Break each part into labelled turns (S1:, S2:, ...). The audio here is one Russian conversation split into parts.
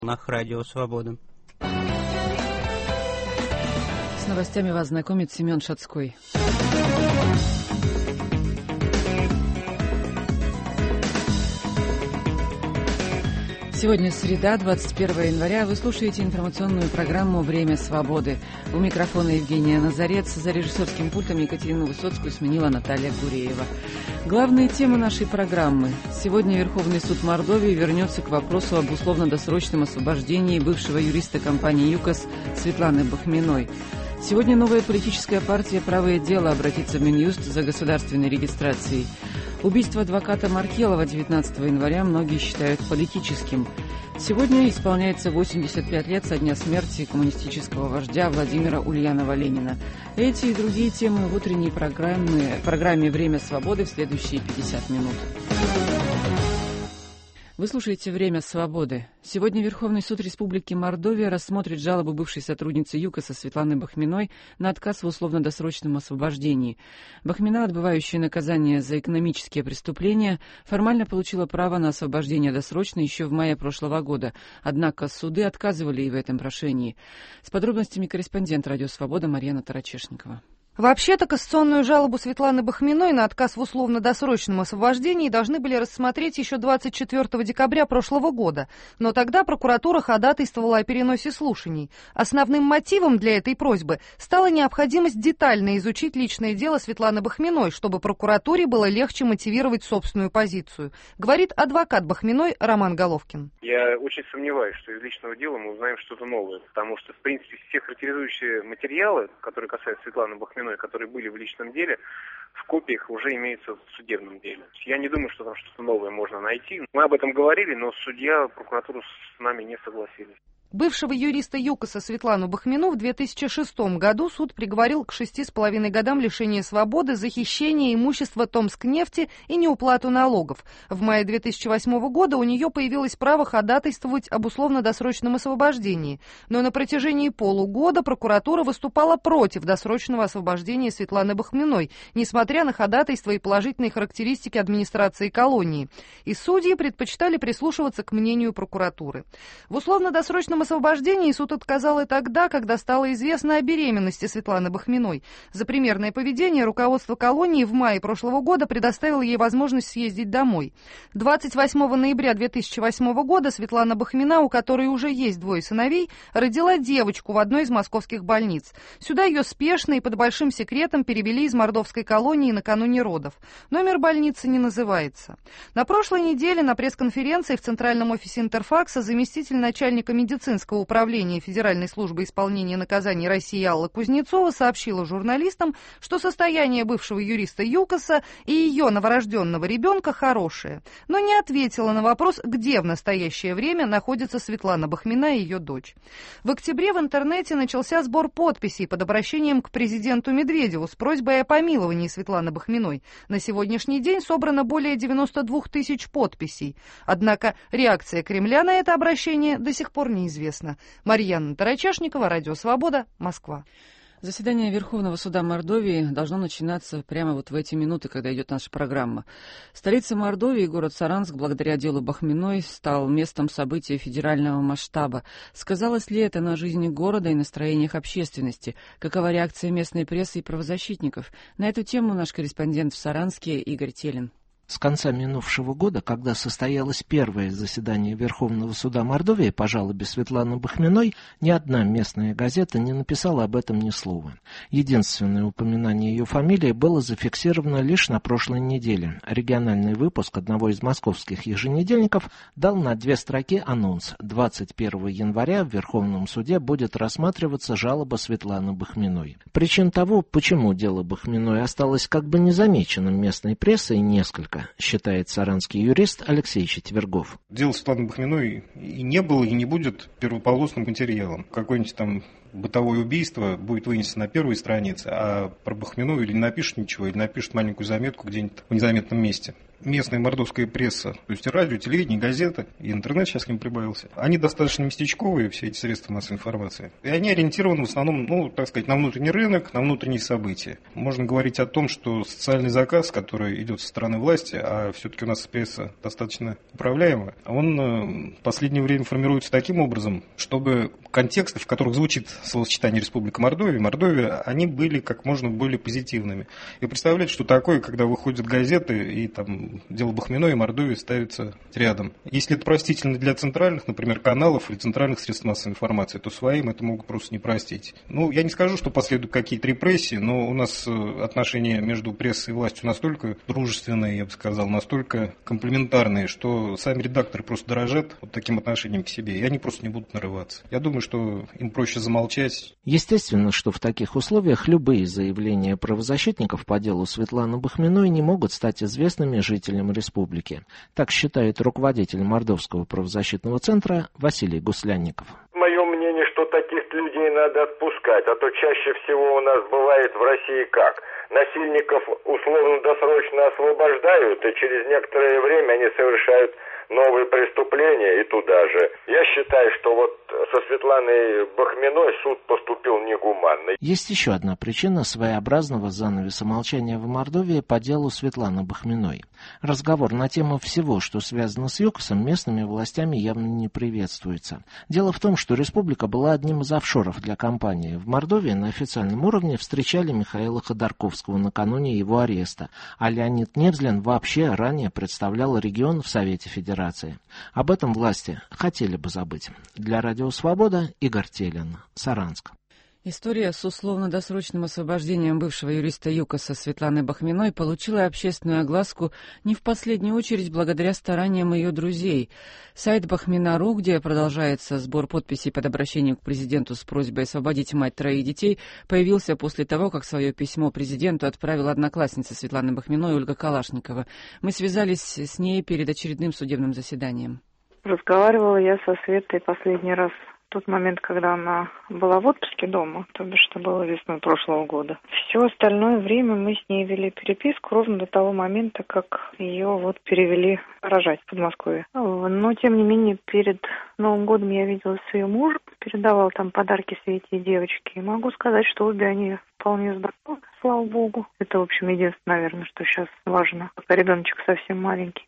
S1: на Радио Свобода.
S2: С новостями вас знакомит Семен Шацкой. Сегодня среда, 21 января. Вы слушаете информационную программу «Время свободы». У микрофона Евгения Назарец. За режиссерским пультом Екатерину Высоцкую сменила Наталья Гуреева. Главные темы нашей программы. Сегодня Верховный суд Мордовии вернется к вопросу об условно-досрочном освобождении бывшего юриста компании ЮКОС Светланы Бахминой. Сегодня новая политическая партия «Правое дело» обратится в Минюст за государственной регистрацией. Убийство адвоката Маркелова 19 января многие считают политическим. Сегодня исполняется 85 лет со дня смерти коммунистического вождя Владимира Ульянова-Ленина. Эти и другие темы в утренней программе «Время свободы» в следующие 50 минут. Вы слушаете «Время свободы». Сегодня Верховный суд Республики Мордовия рассмотрит жалобу бывшей сотрудницы ЮКОСа Светланы Бахминой на отказ в условно-досрочном освобождении. Бахмина, отбывающая наказание за экономические преступления, формально получила право на освобождение досрочно еще в мае прошлого года, однако суды отказывали ей в этом прошении. С подробностями корреспондент «Радио Свобода» Марьяна Тарачешникова.
S3: Вообще-то кассационную жалобу Светланы Бахминой на отказ в условно-досрочном освобождении должны были рассмотреть еще 24 декабря прошлого года, но тогда прокуратура ходатайствовала о переносе слушаний. Основным мотивом для этой просьбы стала необходимость детально изучить личное дело Светланы Бахминой, чтобы прокуратуре было легче мотивировать собственную позицию, говорит адвокат Бахминой Роман Головкин.
S4: Я очень сомневаюсь, что из личного дела мы узнаем что-то новое, потому что, в принципе, все характеризующие материалы, которые касаются Светланы Бахминой, которые были в личном деле, в копиях уже имеются в судебном деле. Я не думаю, что там что-то новое можно найти. Мы об этом говорили, но судья, прокуратура с нами не согласились.
S3: Бывшего юриста ЮКОСа Светлану Бахмину в 2006 году суд приговорил к 6,5 годам лишения свободы за хищение имущества Томскнефти и неуплату налогов. В мае 2008 года у нее появилось право ходатайствовать об условно-досрочном освобождении, но на протяжении полугода прокуратура выступала против досрочного освобождения Светланы Бахминой, несмотря на ходатайство и положительные характеристики администрации колонии. И судьи предпочитали прислушиваться к мнению прокуратуры. В условно-досрочном освобождении суд отказал и тогда, когда стало известно о беременности Светланы Бахминой. За примерное поведение руководство колонии в мае прошлого года предоставило ей возможность съездить домой. 28 ноября 2008 года Светлана Бахмина, у которой уже есть двое сыновей, родила девочку в одной из московских больниц. Сюда ее спешно и под большим секретом перевели из мордовской колонии накануне родов. Номер больницы не называется. На прошлой неделе на пресс-конференции в Центральном офисе Интерфакса заместитель начальника медицинского управления Федеральной службы исполнения наказаний России Алла Кузнецова сообщила журналистам, что состояние бывшего юриста ЮКОСа и ее новорожденного ребенка хорошее, но не ответила на вопрос, где в настоящее время находится Светлана Бахмина и ее дочь. В октябре в интернете начался сбор подписей под обращением к президенту Медведеву с просьбой о помиловании Светланы Бахминой. На сегодняшний день собрано более 92 тысяч подписей. Однако реакция Кремля на это обращение до сих пор неизвестна. Марьяна Тарачешникова, Радио Свобода, Москва.
S2: Заседание Верховного суда Мордовии должно начинаться прямо вот в эти минуты, когда идет наша программа. Столица Мордовии, город Саранск, благодаря делу Бахминой, стал местом события федерального масштаба. Сказалось ли это на жизни города и настроениях общественности? Какова реакция местной прессы и правозащитников? На эту тему наш корреспондент в Саранске Игорь Телин.
S5: С конца минувшего года, когда состоялось первое заседание Верховного суда Мордовии по жалобе Светланы Бахминой, ни одна местная газета не написала об этом ни слова. Единственное упоминание ее фамилии было зафиксировано лишь на прошлой неделе. Региональный выпуск одного из московских еженедельников дал на 2 строки анонс. 21 января в Верховном суде будет рассматриваться жалоба Светланы Бахминой. Причин того, почему дело Бахминой осталось как бы незамеченным местной прессой, несколько, считает саранский юрист Алексей Четвергов.
S6: Дело Светланы Бахминой и не было, и не будет первополосным материалом. Какой-нибудь там
S1: бытовое убийство будет вынесено на первой странице, а про Бахмину или не напишет ничего, или напишет маленькую заметку где-нибудь в незаметном месте. Местная мордовская пресса, то есть и радио, телевидение, газеты, и интернет сейчас к ним прибавился, они достаточно местечковые, все эти средства массовой информации. И они ориентированы в основном, на внутренний рынок, на внутренние события. Можно говорить о том, что социальный заказ, который идет со стороны власти, а все-таки у нас пресса достаточно управляемая, он в последнее время формируется таким образом, чтобы контексты, в которых звучит словосочетание «Республика Мордовия», они были как можно более позитивными. И представляете, что такое, когда выходят газеты и там дело Бахмино и Мордовии ставится рядом. Если это простительно для центральных, например, каналов или центральных средств массовой информации, то своим это могут просто не простить. Я не скажу, что последуют какие-то репрессии, но у нас отношения между прессой и властью настолько дружественные, я бы сказал, настолько комплементарные, что сами редакторы просто дорожат вот таким отношением к себе, и они просто не будут нарываться. Я думаю, что им проще замолчать.
S5: Естественно, что в таких условиях любые заявления правозащитников по делу Светланы Бахминой не могут стать известными жителям республики. Так считает руководитель Мордовского правозащитного центра Василий Гуслянников.
S6: Мое мнение, что таких людей надо отпускать, а то чаще всего у нас бывает в России как? Насильников условно-досрочно освобождают, и через некоторое время они совершают новые преступления и туда же. Я считаю, что вот со Светланой Бахминой суд поступил негуманно.
S5: Есть еще одна причина своеобразного занавеса молчания в Мордовии по делу Светланы Бахминой. Разговор на тему всего, что связано с ЮКОСом, местными властями явно не приветствуется. Дело в том, что республика была одним из офшоров для компании. В Мордовии на официальном уровне встречали Михаила Ходорковского накануне его ареста, а Леонид Невзлин вообще ранее представлял регион в Совете Федерации. Об этом власти хотели бы забыть. Для Радио Свобода Игорь Телин, Саранск.
S2: История с условно-досрочным освобождением бывшего юриста ЮКОСа Светланы Бахминой получила общественную огласку не в последнюю очередь благодаря стараниям ее друзей. Сайт Бахмина.ру, где продолжается сбор подписей под обращением к президенту с просьбой освободить мать троих детей, появился после того, как свое письмо президенту отправила одноклассница Светланы Бахминой Ольга Калашникова. Мы связались с ней перед очередным судебным заседанием.
S7: Разговаривала я со Светой последний раз в тот момент, когда она была в отпуске дома, то бишь, что было весной прошлого года. Все остальное время мы с ней вели переписку ровно до того момента, как ее перевели рожать в Подмосковье. Но, тем не менее, перед Новым годом я видела с ее мужем, передавал там подарки Свете и девочке. И могу сказать, что обе они вполне здоровы, слава богу. Это, в общем, единственное, наверное, что сейчас важно. Пока ребеночек совсем маленький.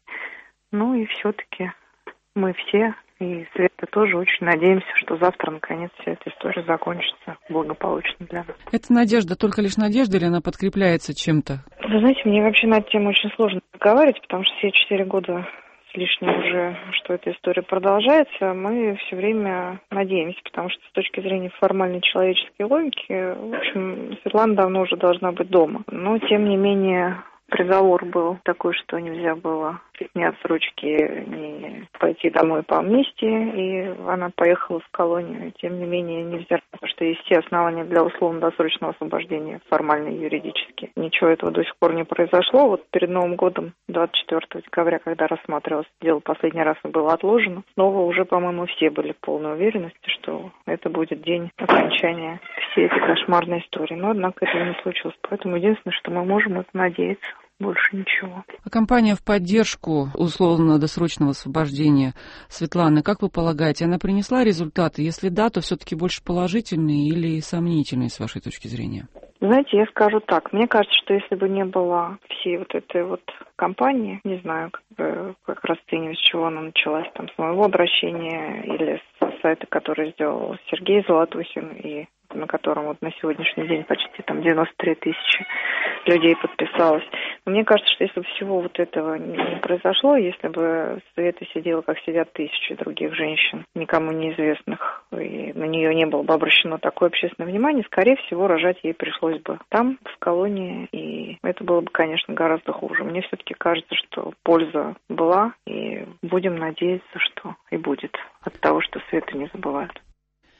S7: И все-таки мы все, и Света тоже, очень надеемся, что завтра, наконец, вся эта история закончится благополучно для нас.
S2: Это надежда, только лишь надежда, или она подкрепляется чем-то?
S7: Вы знаете, мне вообще на эту тему очень сложно разговаривать, потому что все 4 года с лишним уже, что эта история продолжается, мы все время надеемся, потому что с точки зрения формальной человеческой логики, в общем, Светлана давно уже должна быть дома. Но, тем не менее, приговор был такой, что нельзя было ни отсрочки, ни пойти домой по амнистии, и она поехала в колонию. Тем не менее, невзирая на то, что есть все основания для условно-досрочного освобождения, формально и юридически. Ничего этого до сих пор не произошло. Перед Новым годом, 24 декабря, когда рассматривалось дело последний раз, было отложено. Снова уже, по-моему, все были в полной уверенности, что это будет день окончания всей этой кошмарной истории. Но, однако, этого не случилось. Поэтому единственное, что мы можем, это надеяться. Больше ничего.
S2: А кампания в поддержку условно-досрочного освобождения Светланы, как вы полагаете, она принесла результаты? Если да, то все-таки больше положительные или сомнительные, с вашей точки зрения?
S7: Знаете, я скажу так. Мне кажется, что если бы не было всей этой кампании, не знаю, как расценивать, с чего она началась, с моего обращения или с сайта, который сделал Сергей Золотухин, и на котором на сегодняшний день почти 93 тысячи людей подписалось. Но мне кажется, что если бы всего этого не произошло, если бы Света сидела, как сидят тысячи других женщин, никому неизвестных, и на нее не было бы обращено такое общественное внимание, скорее всего, рожать ей пришлось бы там, в колонии, и это было бы, конечно, гораздо хуже. Мне все-таки кажется, что польза была, и будем надеяться, что и будет от того, что Свету не забывают.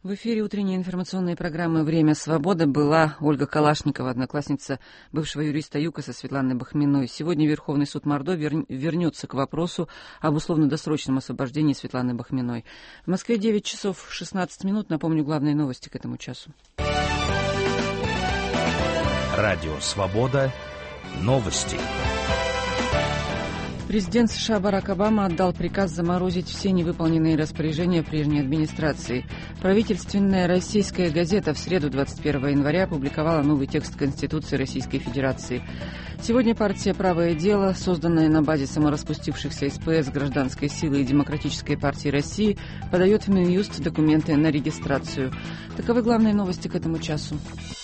S2: В эфире утренней информационной программы «Время свободы» была Ольга Калашникова, одноклассница бывшего юриста ЮКОСа Светланы Бахминой. Сегодня Верховный суд Мордовии вернется к вопросу об условно-досрочном освобождении Светланы Бахминой. В Москве 9 часов 16 минут. Напомню главные новости к этому часу.
S8: Радио «Свобода». Новости.
S2: Президент США Барак Обама отдал приказ заморозить все невыполненные распоряжения прежней администрации. Правительственная российская газета в среду 21 января опубликовала новый текст Конституции Российской Федерации. Сегодня партия «Правое дело», созданная на базе самораспустившихся СПС, Гражданской силы и Демократической партии России, подает в Минюст документы на регистрацию. Таковы главные новости к этому часу.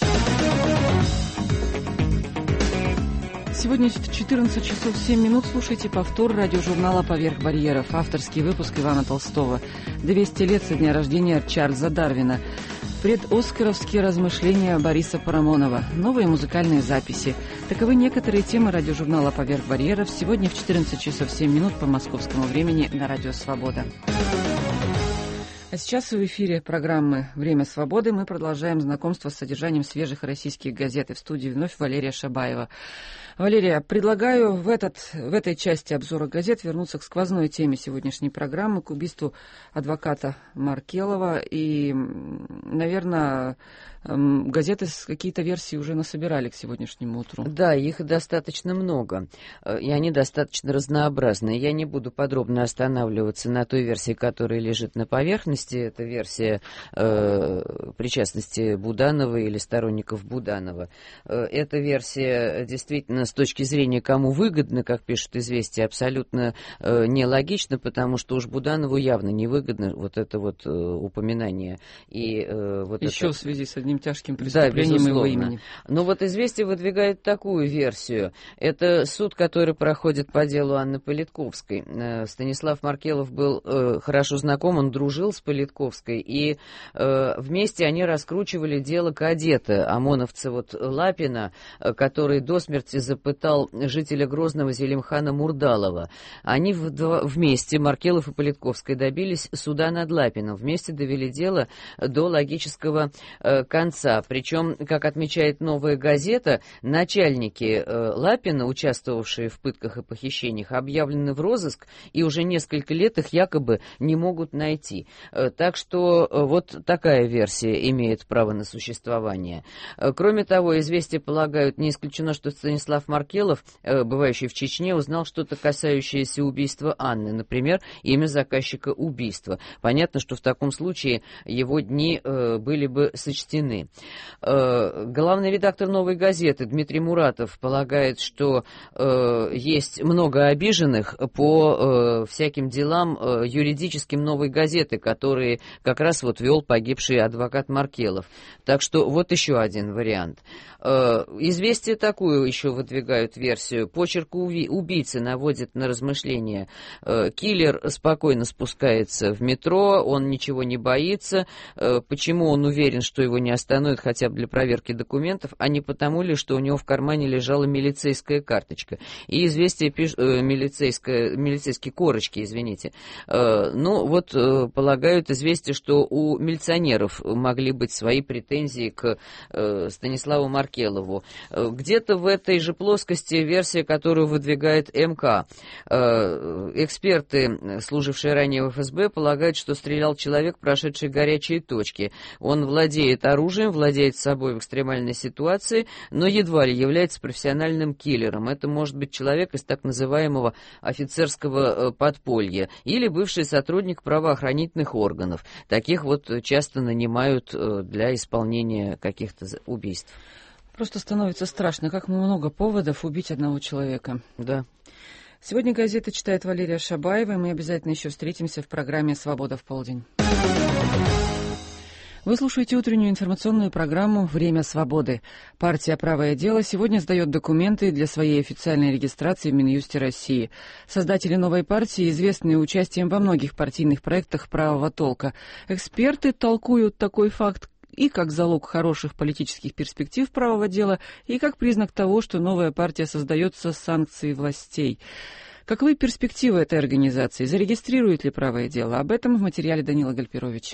S2: Сегодня в 14 часов 7 минут слушайте повтор радиожурнала «Поверх барьеров». Авторский выпуск Ивана Толстого. 200 лет со дня рождения Чарльза Дарвина. Предоскаровские размышления Бориса Парамонова. Новые музыкальные записи. Таковы некоторые темы радиожурнала «Поверх барьеров» сегодня в 14 часов 7 минут по московскому времени на Радио Свобода. А сейчас в эфире программы «Время свободы» мы продолжаем знакомство с содержанием свежих российских газет. И в студии вновь Валерия Шабаева. Валерия, предлагаю в этой части обзора газет вернуться к сквозной теме сегодняшней программы, к убийству адвоката Маркелова. И, наверное, газеты какие-то версии уже насобирали к сегодняшнему утру.
S9: Да, их достаточно много, и они достаточно разнообразны. Я не буду подробно останавливаться на той версии, которая лежит на поверхности. Это версия причастности Буданова или сторонников Буданова. Эта версия действительно с точки зрения кому выгодно, как пишут «Известия», абсолютно нелогично, потому что уж Буданову явно невыгодно вот это вот упоминание. И, вот
S2: еще
S9: это...
S2: в связи с одним тяжким преступлением его имени.
S9: Но вот «Известия» выдвигает такую версию. Это суд, который проходит по делу Анны Политковской. Станислав Маркелов был хорошо знаком, он дружил с Политковской, и вместе они раскручивали дело кадета, ОМОНовца вот Лапина, который до смерти запытал жителя Грозного Зелимхана Мурдалова. Они вместе, Маркелов и Политковская, добились суда над Лапиным. Вместе довели дело до логического конца. Причем, как отмечает «Новая газета», начальники Лапина, участвовавшие в пытках и похищениях, объявлены в розыск, и уже несколько лет их якобы не могут найти. Так что вот такая версия имеет право на существование. Кроме того, «Известия» полагают, не исключено, что Станислав Маркелов, бывающий в Чечне, узнал что-то, касающееся убийства Анны, например, имя заказчика убийства. Понятно, что в таком случае его дни были бы сочтены. Главный редактор «Новой газеты» Дмитрий Муратов полагает, что есть много обиженных по всяким делам юридическим «Новой газеты», которые как раз вот вел погибший адвокат Маркелов. Так что вот еще один вариант. «Известия» такую еще выдвигают версию. Почерк убийцы наводит на размышления. Киллер спокойно спускается в метро, он ничего не боится. Почему он уверен, что его не остановят хотя бы для проверки документов, а не потому ли, что у него в кармане лежала милицейская карточка. И «Известия» пишут, милицейские корочки, извините. Ну, вот полагают «Известия», что у милиционеров могли быть свои претензии к Станиславу Маркелову. Где-то в этой же плоскости версия, которую выдвигает МК. Эксперты, служившие ранее в ФСБ, полагают, что стрелял человек, прошедший горячие точки. Он владеет оружием, владеет собой в экстремальной ситуации, но едва ли является профессиональным киллером. Это может быть человек из так называемого офицерского подполья или бывший сотрудник правоохранительных органов. Таких вот часто нанимают для исполнения каких-то убийств.
S2: Просто становится страшно, как много поводов убить одного человека.
S9: Да.
S2: Сегодня газеты читает Валерия Шабаева, и мы обязательно еще встретимся в программе «Свобода в полдень». Вы слушаете утреннюю информационную программу «Время свободы». Партия «Правое дело» сегодня сдает документы для своей официальной регистрации в Минюсте России. Создатели новой партии известны участием во многих партийных проектах правого толка. Эксперты толкуют такой факт и как залог хороших политических перспектив правого дела, и как признак того, что новая партия создается с санкцией властей. Каковы перспективы этой организации? Зарегистрирует ли правое дело? Об этом в материале Данила Гальперовича.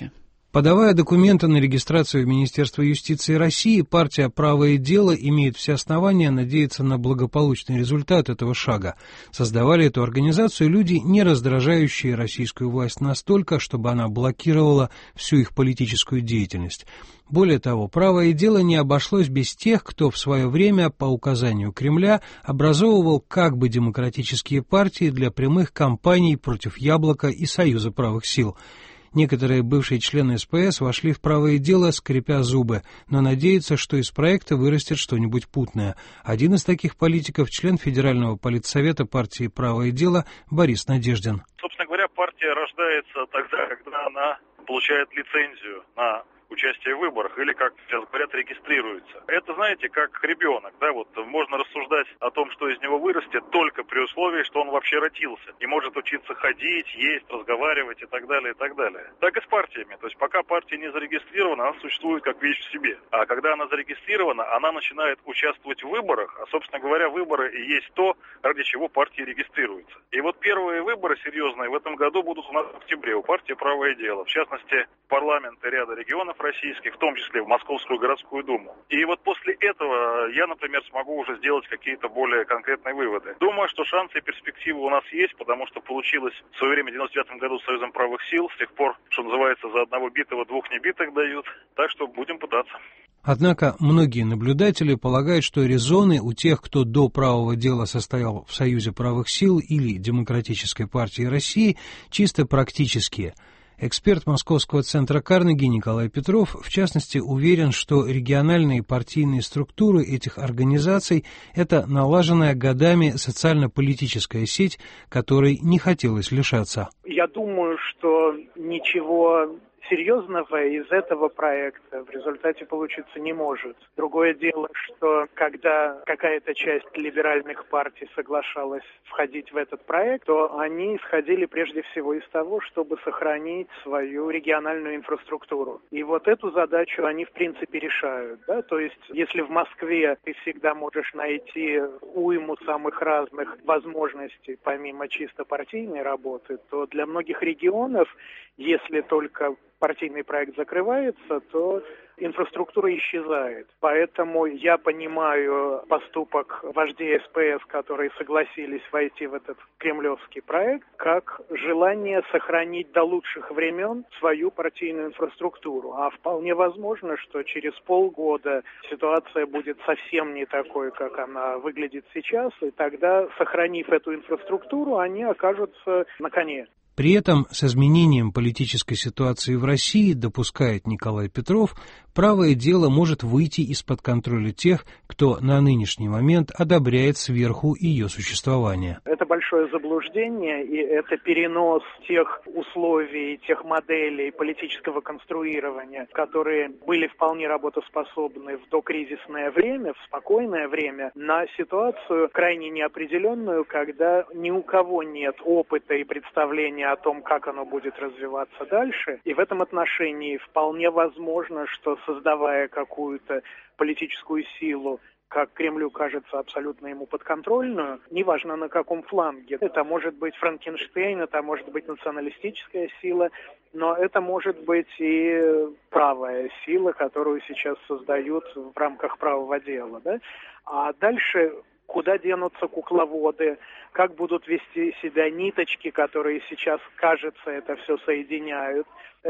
S10: Подавая документы на регистрацию в Министерство юстиции России, партия «Правое дело» имеет все основания надеяться на благополучный результат этого шага. Создавали эту организацию люди, не раздражающие российскую власть настолько, чтобы она блокировала всю их политическую деятельность. Более того, «Правое дело» не обошлось без тех, кто в свое время, по указанию Кремля, образовывал как бы демократические партии для прямых кампаний против «Яблока» и Союза правых сил. Некоторые бывшие члены СПС вошли в «Правое дело», скрипя зубы, но надеются, что из проекта вырастет что-нибудь путное. Один из таких политиков – член Федерального политсовета партии «Правое дело» Борис Надеждин.
S11: Собственно говоря, партия рождается тогда, когда она получает лицензию на участие в выборах, или, как сейчас говорят, регистрируется. Это, знаете, как ребенок, да, вот можно рассуждать о том, что из него вырастет, только при условии, что он вообще родился и может учиться ходить, есть, разговаривать и так далее, и так далее. Так и с партиями. То есть пока партия не зарегистрирована, она существует как вещь в себе. А когда она зарегистрирована, она начинает участвовать в выборах, а, собственно говоря, выборы и есть то, ради чего партия регистрируется. И вот первые выборы серьезные в этом году будут у нас в октябре у партии «Правое дело». В частности, парламенты ряда регионов российских, в том числе в Московскую городскую думу. И вот после этого я, например, смогу уже сделать какие-то более конкретные выводы. Думаю, что шансы и перспективы у нас есть, потому что получилось в свое время в 99 году с Союзом правых сил. С тех пор, что называется, за одного битого двух небитых дают. Так что будем пытаться.
S10: Однако многие наблюдатели полагают, что резоны у тех, кто до «Правого дела» состоял в Союзе правых сил или Демократической партии России, чисто практические. Эксперт Московского центра Карнеги Николай Петров, в частности, уверен, что региональные партийные структуры этих организаций – это налаженная годами социально-политическая сеть, которой не хотелось лишаться.
S12: Я думаю, что ничего серьезного из этого проекта в результате получиться не может. Другое дело, что когда какая-то часть либеральных партий соглашалась входить в этот проект, то они исходили прежде всего из того, чтобы сохранить свою региональную инфраструктуру. И вот эту задачу они в принципе решают. Да? То есть если в Москве ты всегда можешь найти уйму самых разных возможностей помимо чисто партийной работы, то для многих регионов, если только партийный проект закрывается, то инфраструктура исчезает. Поэтому я понимаю поступок вождей СПС, которые согласились войти в этот кремлевский проект, как желание сохранить до лучших времен свою партийную инфраструктуру. А вполне возможно, что через полгода ситуация будет совсем не такой, как она выглядит сейчас, и тогда, сохранив эту инфраструктуру, они окажутся на коне.
S10: При этом с изменением политической ситуации в России, допускает Николай Петров, «Правое дело» может выйти из-под контроля тех, кто на нынешний момент одобряет сверху ее существование.
S12: Это большое заблуждение, и это перенос тех условий, тех моделей политического конструирования, которые были вполне работоспособны в докризисное время, в спокойное время, на ситуацию крайне неопределенную, когда ни у кого нет опыта и представления о том, как оно будет развиваться дальше. И в этом отношении вполне возможно, что создавая какую-то политическую силу, как Кремлю кажется, абсолютно ему подконтрольную, неважно на каком фланге. Это может быть Франкенштейн, это может быть националистическая сила, но это может быть и правая сила, которую сейчас создают в рамках правого дела. Да? А дальше куда денутся кукловоды, как будут вести себя ниточки, которые сейчас, кажется, это все соединяют,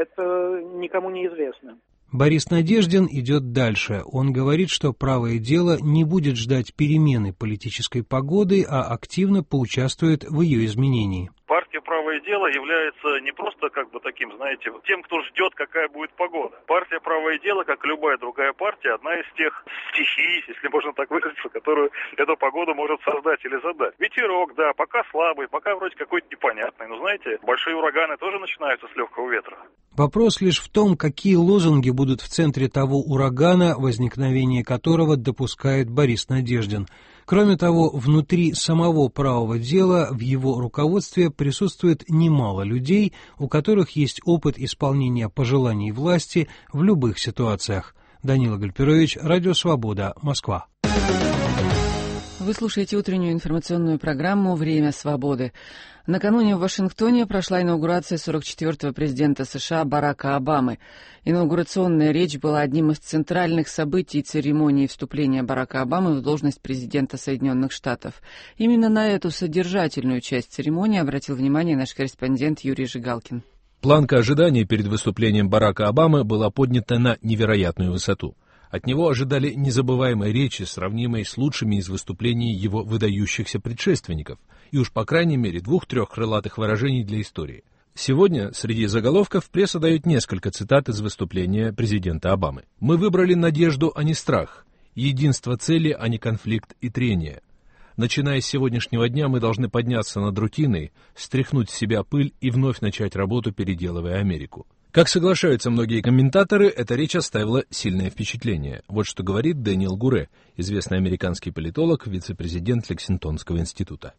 S12: это никому не известно.
S10: Борис Надеждин идет дальше. Он говорит, что «Правое дело» не будет ждать перемены политической погоды, а активно поучаствует в ее изменении.
S11: Партия «Правое дело» является не просто таким, знаете, тем, кто ждет, какая будет погода. Партия «Правое дело», как любая другая партия, одна из тех стихий, если можно так выразиться, которую эту погоду может создать или задать. Ветерок, да, пока слабый, пока вроде какой-то непонятный, но знаете, большие ураганы тоже начинаются с легкого ветра.
S10: Вопрос лишь в том, какие лозунги будут в центре того урагана, возникновение которого допускает Борис Надеждин. Кроме того, внутри самого «Правого дела» в его руководстве присутствует немало людей, у которых есть опыт исполнения пожеланий власти в любых ситуациях. Данила Гальперович, Радио Свобода, Москва.
S2: В Вы слушаете утреннюю информационную программу «Время свободы». Накануне в Вашингтоне прошла инаугурация 44-го президента США Барака Обамы. Инаугурационная речь была одним из центральных событий церемонии вступления Барака Обамы в должность президента Соединенных Штатов. Именно на эту содержательную часть церемонии обратил внимание наш корреспондент Юрий Жигалкин.
S13: Планка ожидания перед выступлением Барака Обамы была поднята на невероятную высоту. От него ожидали незабываемой речи, сравнимой с лучшими из выступлений его выдающихся предшественников, и уж по крайней мере 2-3 крылатых выражений для истории. Сегодня среди заголовков пресса дает несколько цитат из выступления президента Обамы. «Мы выбрали надежду, а не страх, единство цели, а не конфликт и трение. Начиная с сегодняшнего дня мы должны подняться над рутиной, стряхнуть с себя пыль и вновь начать работу, переделывая Америку». Как соглашаются многие комментаторы, эта речь оставила сильное впечатление. Вот что говорит Дэниел Гуре, известный американский политолог, вице-президент Лексингтонского института.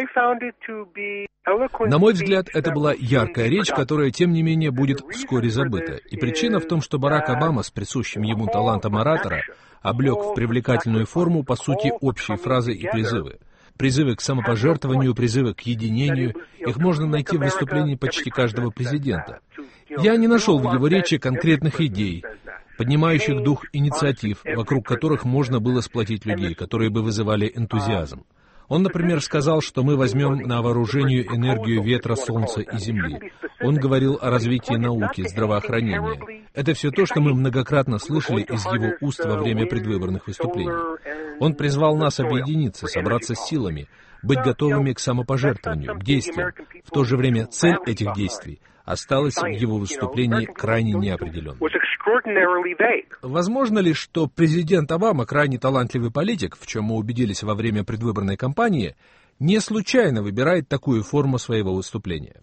S13: На мой взгляд, это была яркая речь, которая, тем не менее, будет вскоре забыта. И причина в том, что Барак Обама с присущим ему талантом оратора облег в привлекательную форму, по сути, общие фразы и призывы. Призывы к самопожертвованию, призывы к единению, их можно найти в выступлении почти каждого президента. Я не нашел в его речи конкретных идей, поднимающих дух инициатив, вокруг которых можно было сплотить людей, которые бы вызывали энтузиазм. Он, например, сказал, что мы возьмем на вооружение энергию ветра, солнца и земли. Он говорил о развитии науки, здравоохранения. Это все то, что мы многократно слышали из его уст во время предвыборных выступлений. Он призвал нас объединиться, собраться с силами, быть готовыми к самопожертвованию, к действиям. В то же время цель этих действий осталась в его выступлении крайне неопределенной. Возможно ли, что президент Обама, крайне талантливый политик, в чем мы убедились во время предвыборной кампании, не случайно выбирает такую форму своего выступления?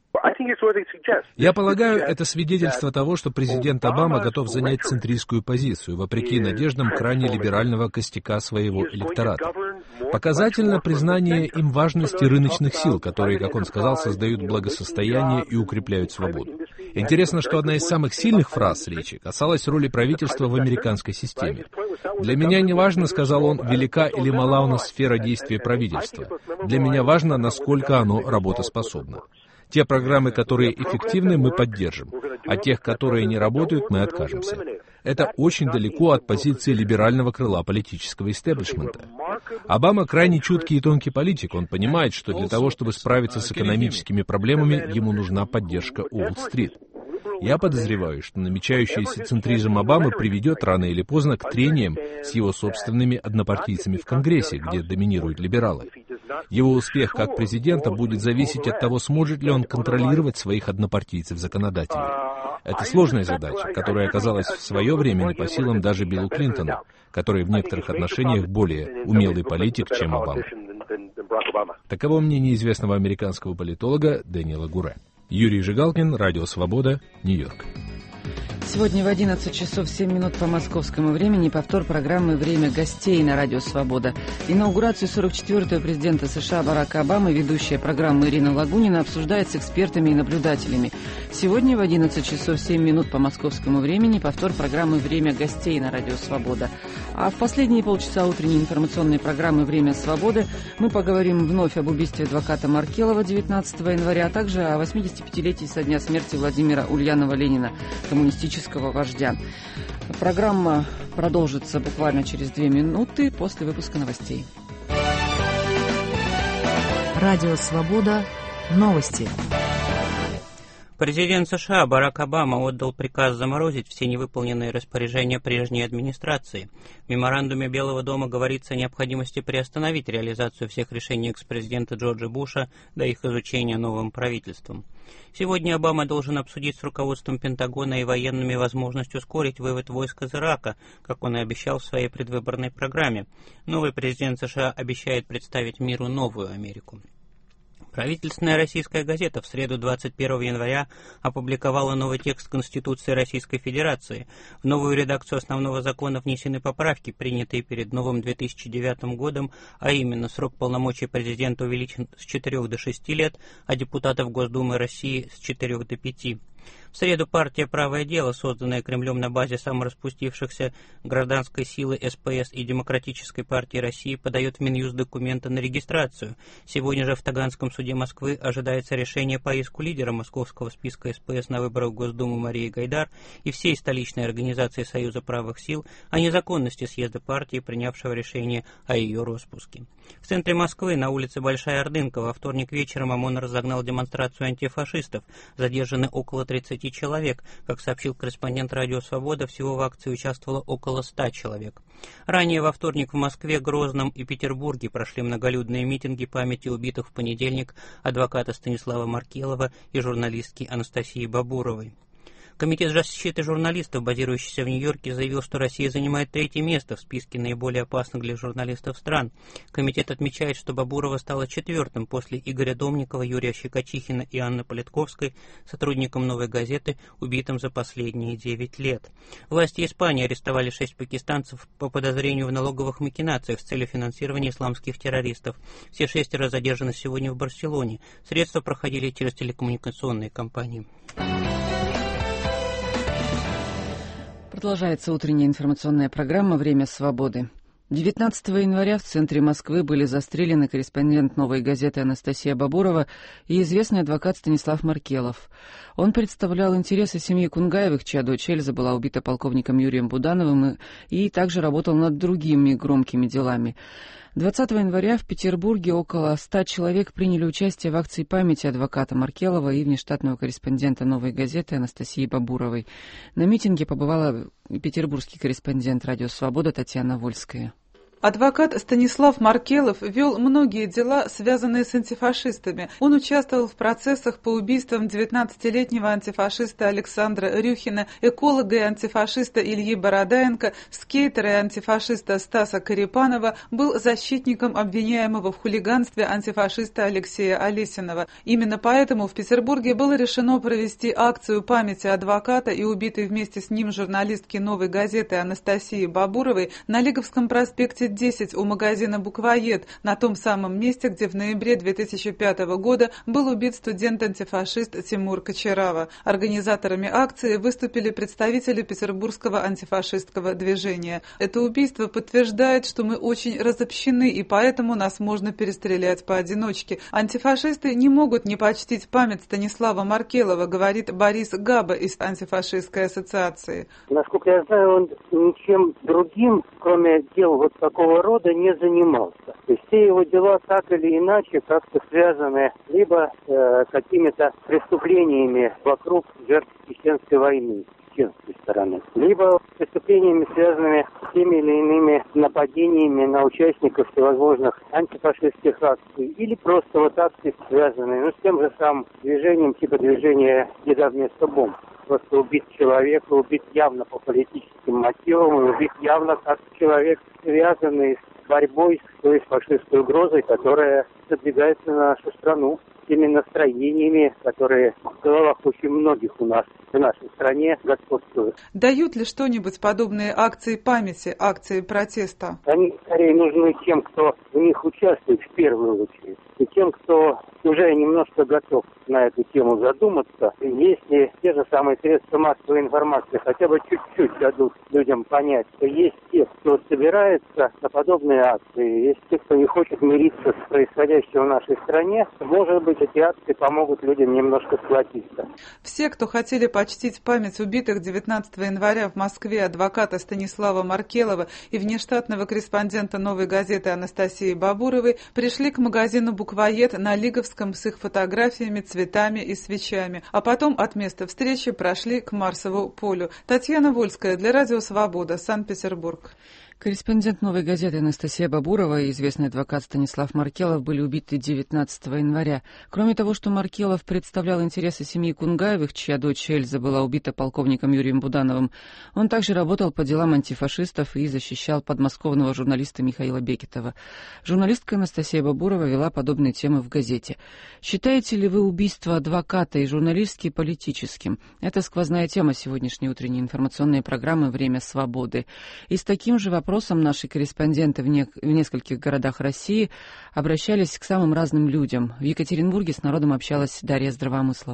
S13: Я полагаю, это свидетельство того, что президент Обама готов занять центристскую позицию, вопреки надеждам крайне либерального костяка своего электората. Показательно признание им важности рыночных сил, которые, как он сказал, создают благосостояние и укрепляют свободу. Интересно, что одна из самых сильных фраз речи касалась роли правительства в американской системе. «Для меня не важно, — сказал он, — велика или мала у нас сфера действия правительства. Для меня важно, насколько оно работоспособно. Те программы, которые эффективны, мы поддержим, а тех, которые не работают, мы откажемся». Это очень далеко от позиции либерального крыла политического истеблишмента. Обама крайне чуткий и тонкий политик. Он понимает, что для того, чтобы справиться с экономическими проблемами, ему нужна поддержка Уолл-стрит. Я подозреваю, что намечающийся центризм Обамы приведет рано или поздно к трениям с его собственными однопартийцами в Конгрессе, где доминируют либералы. Его успех как президента будет зависеть от того, сможет ли он контролировать своих однопартийцев-законодателей. Это сложная задача, которая оказалась в свое время не по силам даже Биллу Клинтону, который в некоторых отношениях более умелый политик, чем Обама. Таково мнение известного американского политолога Дэниела Гуре. Юрий Жигалкин, Радио Свобода, Нью-Йорк.
S2: Сегодня в 11 часов 7 минут по московскому времени повтор программы «Время гостей» на Радио Свобода. Инаугурацию 44-го президента США Барака Обамы ведущая программы Ирина Лагунина обсуждает с экспертами и наблюдателями. Сегодня в 11 часов 7 минут по московскому времени повтор программы «Время гостей» на Радио Свобода. А в последние полчаса утренней информационной программы «Время свободы» мы поговорим вновь об убийстве адвоката Маркелова 19 января, а также о 85-летии со дня смерти Владимира Ульянова-Ленина, коммунистического вождя. Программа продолжится буквально через 2 минуты после выпуска новостей.
S14: Радио Свобода. Новости.
S15: Президент США Барак Обама отдал приказ заморозить все невыполненные распоряжения прежней администрации. В меморандуме Белого дома говорится о необходимости приостановить реализацию всех решений экс-президента Джорджа Буша до их изучения новым правительством. Сегодня Обама должен обсудить с руководством Пентагона и военными возможность ускорить вывод войск из Ирака, как он и обещал в своей предвыборной программе. Новый президент США обещает представить миру новую Америку. Правительственная российская газета в среду 21 января опубликовала новый текст Конституции Российской Федерации. В новую редакцию основного закона внесены поправки, принятые перед новым 2009 годом, а именно срок полномочий президента увеличен с 4 до 6 лет, а депутатов Госдумы России с 4 до 5. В среду партия «Правое дело», созданная Кремлем на базе самораспустившихся гражданской силы СПС и Демократической партии России, подает в Минюст документы на регистрацию. Сегодня же в Таганском суде Москвы ожидается решение по иску лидера московского списка СПС на выборах в Госдуму Марии Гайдар и всей столичной организации Союза правых сил о незаконности съезда партии, принявшего решение о ее распуске. В центре Москвы, на улице Большая Ордынка, во вторник вечером ОМОН разогнал демонстрацию антифашистов. Задержаны около 30 человек. Как сообщил корреспондент «Радио Свобода», всего в акции участвовало около 100 человек. Ранее во вторник в Москве, Грозном и Петербурге прошли многолюдные митинги памяти убитых в понедельник адвоката Станислава Маркелова и журналистки Анастасии Бабуровой. Комитет защиты журналистов, базирующийся в Нью-Йорке, заявил, что Россия занимает 3-е место в списке наиболее опасных для журналистов стран. Комитет отмечает, что Бабурова стала 4-м после Игоря Домникова, Юрия Щекочихина и Анны Политковской, сотрудником «Новой газеты», убитым за последние 9 лет. Власти Испании арестовали 6 пакистанцев по подозрению в налоговых махинациях с целью финансирования исламских террористов. Все 6 задержаны сегодня в Барселоне. Средства проходили через телекоммуникационные компании.
S2: Продолжается утренняя информационная программа «Время свободы». 19 января в центре Москвы были застрелены корреспондент «Новой газеты» Анастасия Бабурова и известный адвокат Станислав Маркелов. Он представлял интересы семьи Кунгаевых, чья дочь Эльза была убита полковником Юрием Будановым, и также работал над другими громкими делами. 20 января в Петербурге около 100 человек приняли участие в акции памяти адвоката Маркелова и внештатного корреспондента «Новой газеты» Анастасии Бабуровой. На митинге побывала петербургский корреспондент «Радио Свобода» Татьяна Вольская.
S16: Адвокат Станислав Маркелов вел многие дела, связанные с антифашистами. Он участвовал в процессах по убийствам 19-летнего антифашиста Александра Рюхина, эколога и антифашиста Ильи Бородаенко, скейтера и антифашиста Стаса Карипанова, был защитником обвиняемого в хулиганстве антифашиста Алексея Олесинова. Именно поэтому в Петербурге было решено провести акцию памяти адвоката и убитой вместе с ним журналистки «Новой газеты» Анастасии Бабуровой на Лиговском проспекте 10 у магазина «Буквоед», на том самом месте, где в ноябре 2005 года был убит студент-антифашист Тимур Кочарава. Организаторами акции выступили представители петербургского антифашистского движения. Это убийство подтверждает, что мы очень разобщены, и поэтому нас можно перестрелять поодиночке. Антифашисты не могут не почтить память Станислава Маркелова, говорит Борис Габа из антифашистской ассоциации.
S17: Насколько я знаю, он ничем другим, кроме дел вот такого рода, не занимался. То есть все его дела так или иначе как-то связаны либо какими-то преступлениями вокруг жертв Чеченской войны, чеченской стороны, либо преступлениями, связанными с теми или иными нападениями на участников всевозможных антифашистских акций, или просто вот акции, связанные с тем же самым движением, типа движения «Еда вместо бомб». Просто убит человека, убит явно по политическим мотивам, и убит явно как человек, связанный с борьбой с той фашистской угрозой, которая продвигается на нашу страну, теми настроениями, которые в головах очень многих у нас в нашей стране господствуют.
S16: Дают ли что-нибудь подобные акции памяти, акции протеста?
S17: Они скорее нужны тем, кто в них участвует в первую очередь, и тем, кто уже немножко готов на эту тему задуматься, если те же самые средства массовой информации хотя бы чуть-чуть дадут людям понять, что есть те, кто собирается на подобные акции, есть те, кто не хочет мириться с происходящим в нашей стране, может быть, эти акции помогут людям немножко сплотиться.
S16: Все, кто хотели почтить память убитых 19 января в Москве адвоката Станислава Маркелова и внештатного корреспондента «Новой газеты» Анастасии Бабуровой, пришли к магазину «Буквоед» на Лиговском с их фотографиями, цветами и свечами, а потом от места встречи прошли к Марсову полю. Татьяна Вольская для Радио Свобода, Санкт-Петербург.
S2: Корреспондент «Новой газеты» Анастасия Бабурова и известный адвокат Станислав Маркелов были убиты 19 января. Кроме того, что Маркелов представлял интересы семьи Кунгаевых, чья дочь Эльза была убита полковником Юрием Будановым, он также работал по делам антифашистов и защищал подмосковного журналиста Михаила Бекетова. Журналистка Анастасия Бабурова вела подобные темы в газете. Считаете ли вы убийство адвоката и журналистки политическим? Это сквозная тема сегодняшней утренней информационной программы «Время свободы». И с таким же вопросом наши корреспонденты в нескольких городах России обращались к самым разным людям. В Екатеринбурге с народом общалась Дарья Здравомыслова.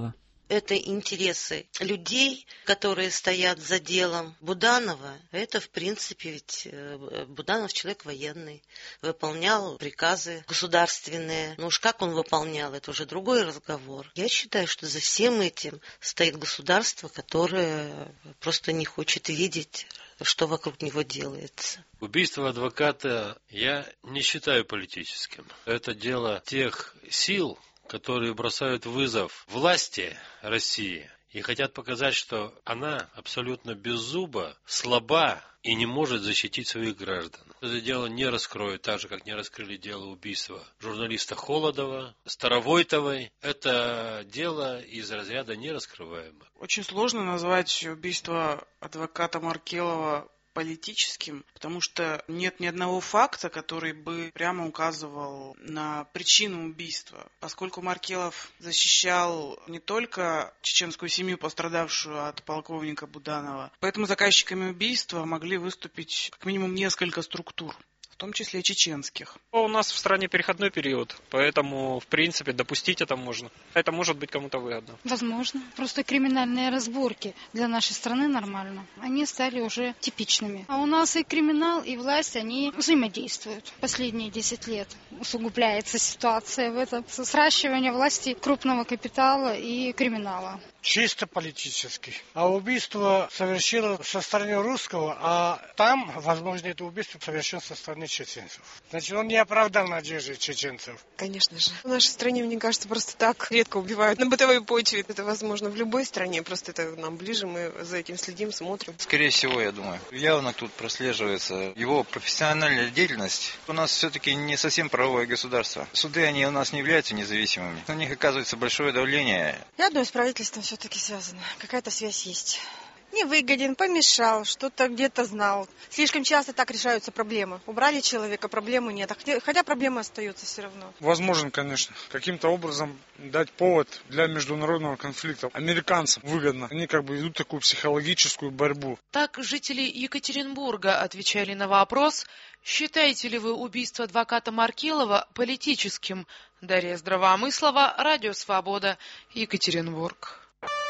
S18: это интересы людей, которые стоят за делом Буданова. Это, в принципе, ведь Буданов человек военный, выполнял приказы государственные. Но уж как он выполнял, это уже другой разговор. Я считаю, что за всем этим стоит государство, которое просто не хочет видеть, что вокруг него делается.
S19: Убийство адвоката я не считаю политическим. Это дело тех сил, которые бросают вызов власти России и хотят показать, что она абсолютно беззуба, слаба и не может защитить своих граждан. Это дело не раскроют, так же, как не раскрыли дело убийства журналиста Холодова, Старовойтовой. Это дело из разряда нераскрываемых.
S20: Очень сложно назвать убийство адвоката Маркелова политическим, потому что нет ни одного факта, который бы прямо указывал на причину убийства. Поскольку Маркелов защищал не только чеченскую семью, пострадавшую от полковника Буданова, поэтому заказчиками убийства могли выступить как минимум несколько структур, в том числе чеченских.
S21: У нас в стране переходной период, поэтому, в принципе, допустить это можно. Это может быть кому-то выгодно.
S22: Возможно. Просто криминальные разборки для нашей страны нормально. Они стали уже типичными. А у нас и криминал, и власть, они взаимодействуют. Последние 10 лет усугубляется ситуация в этом. Сращивание власти крупного капитала и криминала.
S23: Чисто политический. А убийство совершило со стороны русского, а там, возможно, это убийство совершено со стороны чеченцев. Значит, он не оправдал надежды чеченцев.
S24: Конечно же. В нашей стране, мне кажется, просто так редко убивают на бытовой почве. Это возможно в любой стране, просто это нам ближе, мы за этим следим, смотрим.
S25: Скорее всего, я думаю. Явно тут прослеживается его профессиональная деятельность. У нас все-таки не совсем правовое государство. Суды, они у нас не являются независимыми. На них оказывается большое давление.
S24: Я думаю, с правительством все-таки связано. Какая-то связь есть. Невыгоден, помешал, что-то где-то знал. Слишком часто так решаются проблемы. Убрали человека, проблемы нет. Хотя проблемы остаются все равно.
S23: Возможно, конечно. Каким-то образом дать повод для международного конфликта. Американцам выгодно. Они как бы ведут такую психологическую борьбу.
S26: Так жители Екатеринбурга отвечали на вопрос, считаете ли вы убийство адвоката Маркелова политическим? Дарья Здравомыслова, Радио Свобода, Екатеринбург.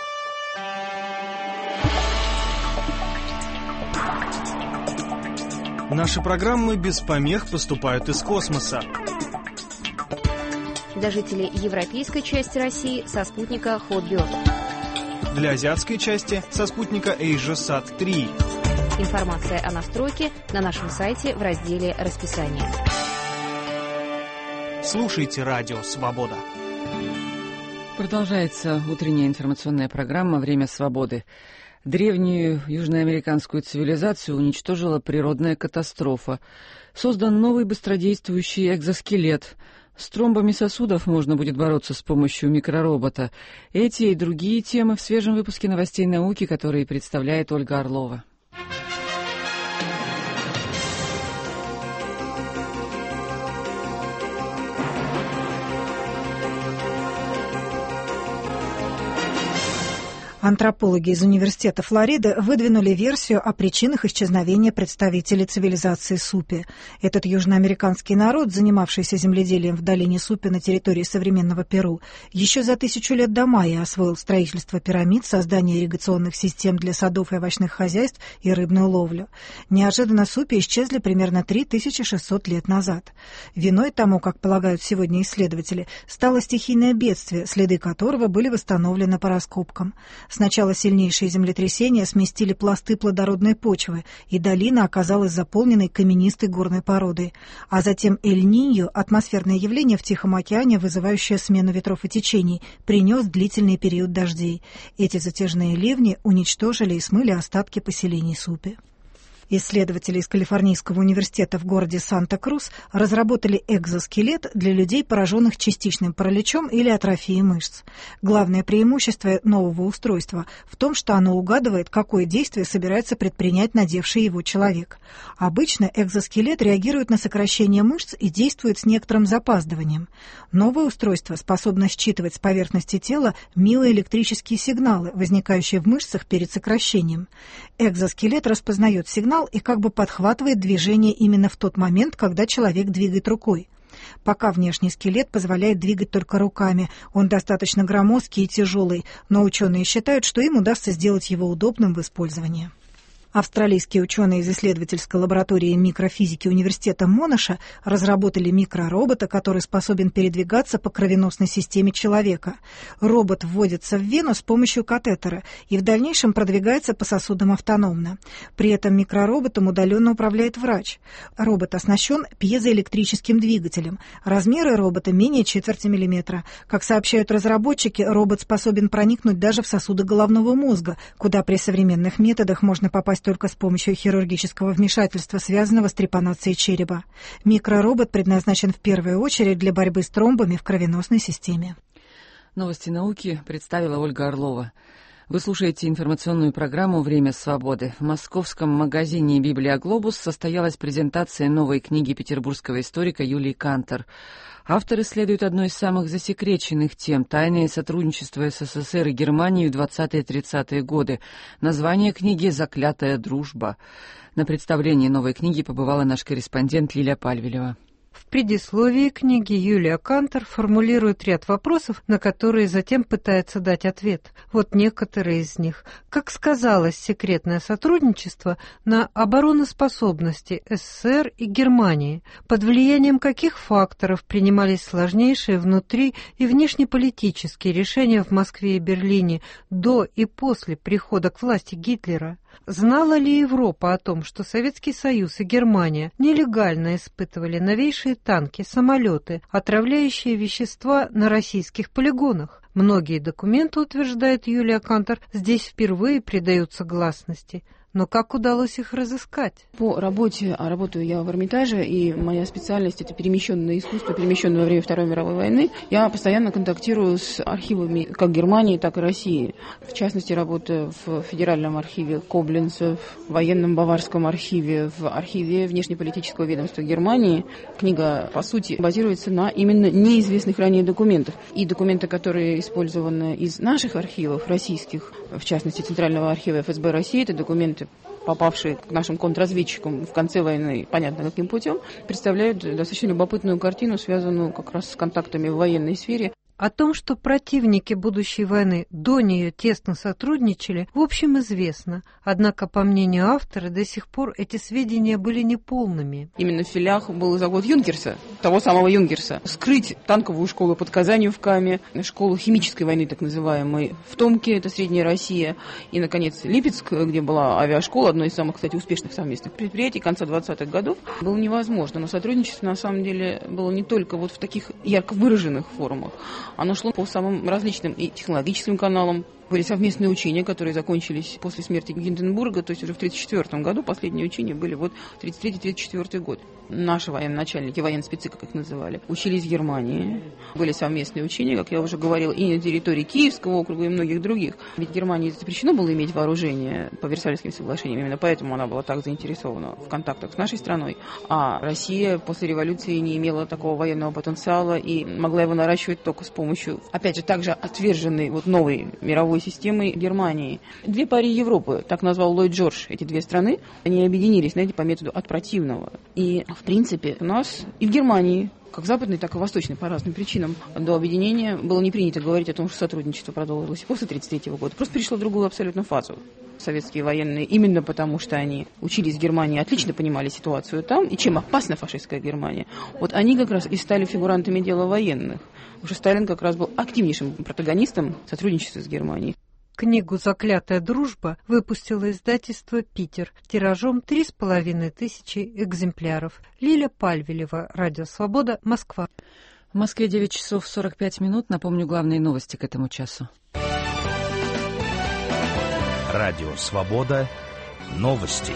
S27: Наши программы без помех поступают из космоса.
S28: Для жителей европейской части России со спутника Hotbird.
S27: Для азиатской части со спутника AsiaSat-3.
S28: Информация о настройке на нашем сайте в разделе «Расписание».
S27: Слушайте Радио Свобода.
S2: Продолжается утренняя информационная программа «Время свободы». Древнюю южноамериканскую цивилизацию уничтожила природная катастрофа. Создан новый быстродействующий экзоскелет. С тромбами сосудов можно будет бороться с помощью микроробота. Эти и другие темы в свежем выпуске новостей науки, которые представляет Ольга Орлова.
S29: Антропологи из Университета Флориды выдвинули версию о причинах исчезновения представителей цивилизации Супи. Этот южноамериканский народ, занимавшийся земледелием в долине Супи на территории современного Перу, еще за 1000 лет до Майя освоил строительство пирамид, создание ирригационных систем для садов и овощных хозяйств и рыбную ловлю. Неожиданно Супи исчезли примерно 3600 лет назад. Виной тому, как полагают сегодня исследователи, стало стихийное бедствие, следы которого были восстановлены по раскопкам. Сначала сильнейшие землетрясения сместили пласты плодородной почвы, и долина оказалась заполненной каменистой горной породой. А затем Эль-Ниньо, атмосферное явление в Тихом океане, вызывающее смену ветров и течений, принес длительный период дождей. Эти затяжные ливни уничтожили и смыли остатки поселений Супи. Исследователи из Калифорнийского университета в городе Санта-Крус разработали экзоскелет для людей, пораженных частичным параличом или атрофией мышц. Главное преимущество нового устройства в том, что оно угадывает, какое действие собирается предпринять надевший его человек. Обычно экзоскелет реагирует на сокращение мышц и действует с некоторым запаздыванием. Новое устройство способно считывать с поверхности тела миоэлектрические сигналы, возникающие в мышцах перед сокращением. Экзоскелет распознает сигнал и как бы подхватывает движение именно в тот момент, когда человек двигает рукой. Пока внешний скелет позволяет двигать только руками. Он достаточно громоздкий и тяжелый, но ученые считают, что им удастся сделать его удобным в использовании. Австралийские ученые из исследовательской лаборатории микрофизики университета Монаша разработали микроробота, который способен передвигаться по кровеносной системе человека. Робот вводится в вену с помощью катетера и в дальнейшем продвигается по сосудам автономно. При этом микророботом удаленно управляет врач. Робот оснащен пьезоэлектрическим двигателем. Размеры робота менее четверти миллиметра. Как сообщают разработчики, робот способен проникнуть даже в сосуды головного мозга, куда при современных методах можно попасть только с помощью хирургического вмешательства, связанного с трепанацией черепа. Микроробот предназначен в первую очередь для борьбы с тромбами в кровеносной системе.
S2: Новости науки представила Ольга Орлова. Вы слушаете информационную программу «Время свободы». В московском магазине «Библия Глобус» состоялась презентация новой книги петербургского историка Юлии Кантор. Автор исследует одну из самых засекреченных тем – тайное сотрудничество СССР и Германии в 20-30-е годы. Название книги «Заклятая дружба». На представлении новой книги побывала наш корреспондент Лилия Пальвелева.
S1: В предисловии книги Юлия Кантор формулирует ряд вопросов, на которые затем пытается дать ответ. Вот некоторые из них. Как сказалось секретное сотрудничество на обороноспособности СССР и Германии? Под влиянием каких факторов принимались сложнейшие внутри- и внешнеполитические решения в Москве и Берлине до и после прихода к власти Гитлера? Знала ли Европа о том, что Советский Союз и Германия нелегально испытывали новейшие танки, самолеты, отравляющие вещества на российских полигонах? Многие документы, утверждает Юлия Кантор, здесь впервые придаются гласности. Но как удалось их разыскать?
S3: По работе, а работаю я в Эрмитаже, и моя специальность — это перемещенное искусство, перемещенное во время Второй мировой войны. Я постоянно контактирую с архивами как Германии, так и России. В частности, работаю в Федеральном архиве Коблинца, в военном Баварском архиве, в архиве внешнеполитического ведомства Германии. Книга, по сути, базируется на именно неизвестных ранее документах. И документы, которые использованы из наших архивов российских, в частности, Центрального архива ФСБ России, это документы, попавшие к нашим контрразведчикам в конце войны, понятно каким путем, представляют достаточно любопытную картину, связанную как раз с контактами в военной сфере.
S1: О том, что противники будущей войны до нее тесно сотрудничали, в общем известно. Однако, по мнению автора, до сих пор эти сведения были неполными.
S3: Именно в филях был завод Юнкерса, того самого Юнкерса. Скрыть танковую школу под Казанью в Каме, школу химической войны, так называемой, в Томке, это Средняя Россия, и, наконец, Липецк, где была авиашкола, одно из самых, кстати, успешных совместных предприятий конца 20-х годов, было невозможно. Но сотрудничество, на самом деле, было не только вот в таких ярко выраженных формах. Оно шло по самым различным и технологическим каналам. Были совместные учения, которые закончились после смерти Гинденбурга, то есть уже в 1934 году. Последние учения были вот 1933-1934 год. Наши военачальники, военспецы, как их называли, учились в Германии. Были совместные учения, как я уже говорила, и на территории Киевского округа, и многих других. Ведь Германии запрещено было иметь вооружение по Версальским соглашениям. Именно поэтому она была так заинтересована в контактах с нашей страной. А Россия после революции не имела такого военного потенциала и могла его наращивать только с помощью, опять же, также отверженной вот новой мировой системой Германии. Две пари Европы, так назвал Ллойд Джордж эти две страны, они объединились, знаете, по методу от противного. И, в принципе, у нас и в Германии, как западной, так и восточной, по разным причинам, до объединения было не принято говорить о том, что сотрудничество продолжилось и после 1933 года. Просто перешло в другую абсолютно фазу. Советские военные, именно потому что они учились в Германии, отлично понимали ситуацию там, и чем опасна фашистская Германия, вот они как раз и стали фигурантами дела военных. Уже Сталин как раз был активнейшим протагонистом сотрудничества с Германией.
S1: Книгу «Заклятая дружба» выпустило издательство «Питер» тиражом 3500 экземпляров. Лиля Пальвелева, Радио Свобода, Москва.
S2: В Москве 9 часов 45 минут. Напомню главные новости к этому часу.
S4: Радио Свобода. Новости.